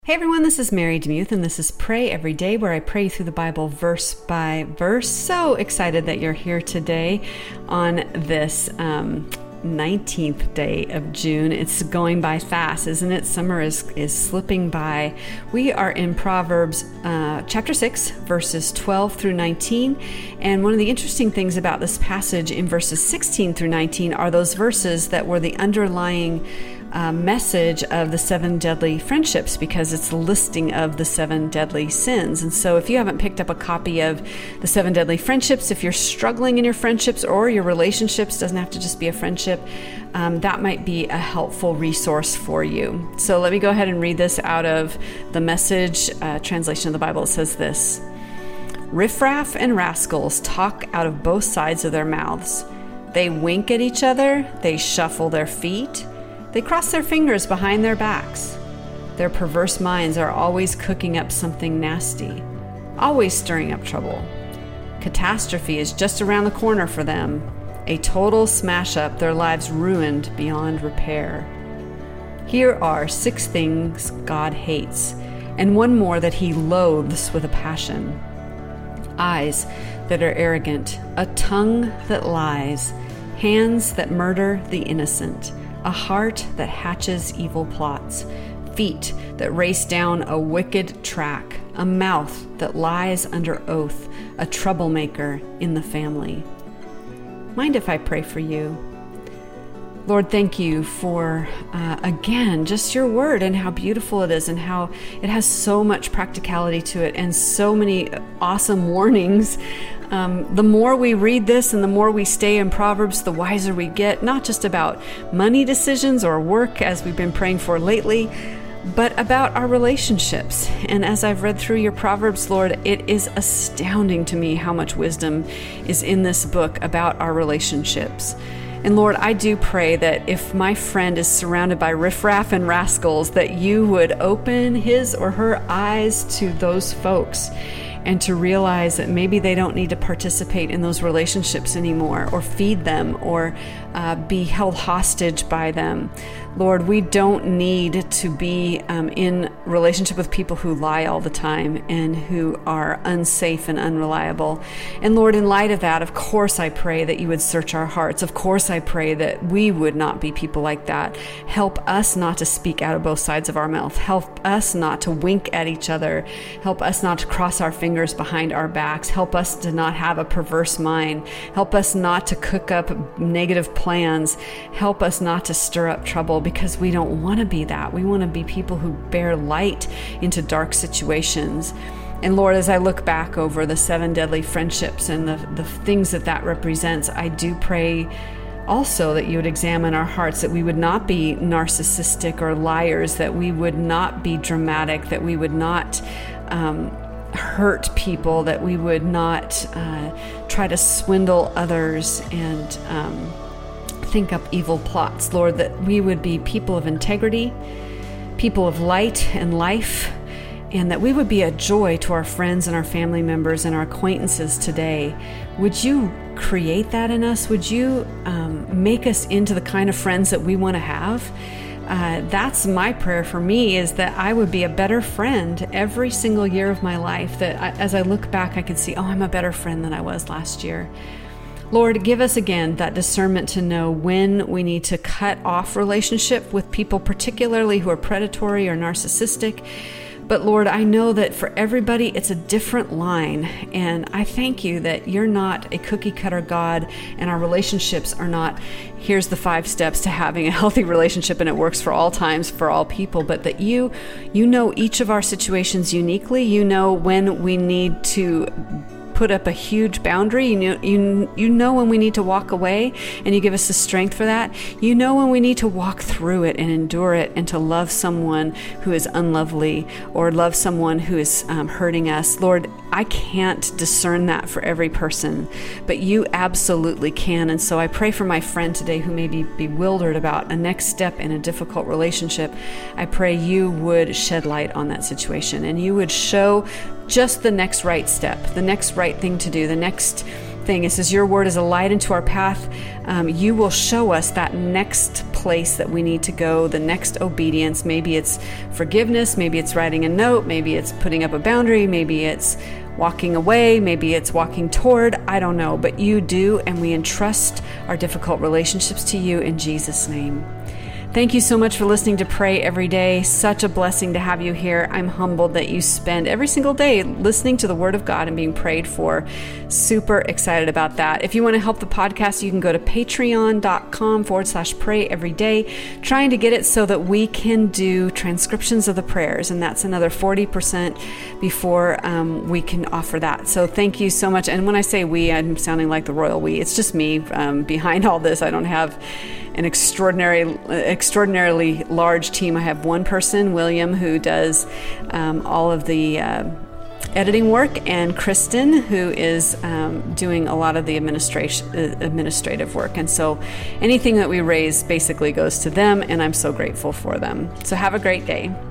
Hey everyone, this is Mary Demuth, and this is Pray Every Day, where I pray through the Bible verse by verse. So excited that you're here today on this 19th day of June. It's going by fast, isn't it? Summer is slipping by. We are in Proverbs chapter 6, verses 12 through 19. And one of the interesting things about this passage in verses 16 through 19 are those verses that were the underlying message of the 7 deadly friendships, because it's a listing of the 7 deadly sins. And so if you haven't picked up a copy of the 7 deadly friendships, if you're struggling in your friendships or your relationships, doesn't have to just be a friendship, that might be a helpful resource for you. So let me go ahead and read this out of the Message translation of the Bible. It says this: "Riffraff and rascals talk out of both sides of their mouths. They wink at each other, they shuffle their feet, they cross their fingers behind their backs. Their perverse minds are always cooking up something nasty, always stirring up trouble. Catastrophe is just around the corner for them, a total smash-up, their lives ruined beyond repair. Here are 6 things God hates, and one more that he loathes with a passion: eyes that are arrogant, a tongue that lies, hands that murder the innocent, a heart that hatches evil plots, feet that race down a wicked track, a mouth that lies under oath, a troublemaker in the family." Mind if I pray for you? Lord, thank you for, again, just your word and how beautiful it is and how it has so much practicality to it and so many awesome warnings. The more we read this and the more we stay in Proverbs, the wiser we get, not just about money decisions or work, as we've been praying for lately, but about our relationships. And as I've read through your Proverbs, Lord, it is astounding to me how much wisdom is in this book about our relationships. And Lord, I do pray that if my friend is surrounded by riffraff and rascals, that you would open his or her eyes to those folks and to realize that maybe they don't need to participate in those relationships anymore, or feed them, or be held hostage by them. Lord, we don't need to be in relationship with people who lie all the time and who are unsafe and unreliable. And Lord, in light of that, of course I pray that you would search our hearts. Of course I pray that we would not be people like that. Help us not to speak out of both sides of our mouth. Help us not to wink at each other. Help us not to cross our fingers behind our backs. Help us to not have a perverse mind. Help us not to cook up negative plans. Help us not to stir up trouble, because we don't want to be that. We want to be people who bear light into dark situations. And Lord, as I look back over the 7 deadly friendships and the things that represents, I do pray also that you would examine our hearts, that we would not be narcissistic or liars, that we would not be dramatic, that we would not hurt people, that we would not try to swindle others and think up evil plots. Lord, that we would be people of integrity, people of light and life, and that we would be a joy to our friends and our family members and our acquaintances today. Would you create that in us? Would you make us into the kind of friends that we want to have? That's my prayer for me, is that I would be a better friend every single year of my life, that as I look back, I could see, oh, I'm a better friend than I was last year. Lord, give us again that discernment to know when we need to cut off relationship with people, particularly who are predatory or narcissistic. But Lord, I know that for everybody, it's a different line. And I thank you that you're not a cookie cutter God, and our relationships are not, here's the 5 steps to having a healthy relationship and it works for all times, for all people, but that you know each of our situations uniquely. You know when we need to put up a huge boundary. You know when we need to walk away, and you give us the strength for that. You know when we need to walk through it and endure it, and to love someone who is unlovely, or love someone who is hurting us. Lord, I can't discern that for every person, but you absolutely can. And so I pray for my friend today who may be bewildered about a next step in a difficult relationship. I pray you would shed light on that situation, and you would show just the next right step, the next right thing to do, the next thing. It says your word is a light into our path. You will show us that next place that we need to go, the next obedience. Maybe it's forgiveness, maybe it's writing a note, maybe it's putting up a boundary, maybe it's walking away, maybe it's walking toward, I don't know, but you do, and we entrust our difficult relationships to you in Jesus' name. Thank you so much for listening to Pray Every Day. Such a blessing to have you here. I'm humbled that you spend every single day listening to the Word of God and being prayed for. Super excited about that. If you want to help the podcast, you can go to patreon.com/prayeveryday, trying to get it so that we can do transcriptions of the prayers. And that's another 40% before we can offer that. So thank you so much. And when I say we, I'm sounding like the royal we. It's just me behind all this. I don't have an extraordinarily large team. I have one person, William, who does all of the editing work, and Kristen, who is doing a lot of the administrative work. And so anything that we raise basically goes to them, and I'm so grateful for them. So have a great day.